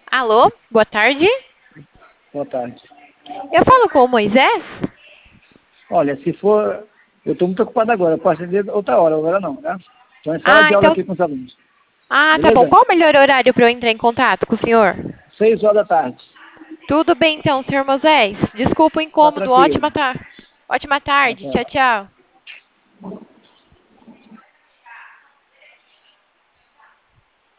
Alô, boa tarde. Boa tarde. Eu falo com o Moisés? Olha, se for. Eu estou muito ocupado agora, eu posso atender outra hora, agora não, tá? Estou em sala Ah, de aula então. aqui com os alunos. Ah, tá bom. Beleza? Qual o melhor horário para eu entrar em contato com o senhor? 6 horas da tarde. Tudo bem então, senhor Moisés. Desculpa o Tá incômodo. tranquilo. Ótima tarde. Tá Tchau, certo. tchau.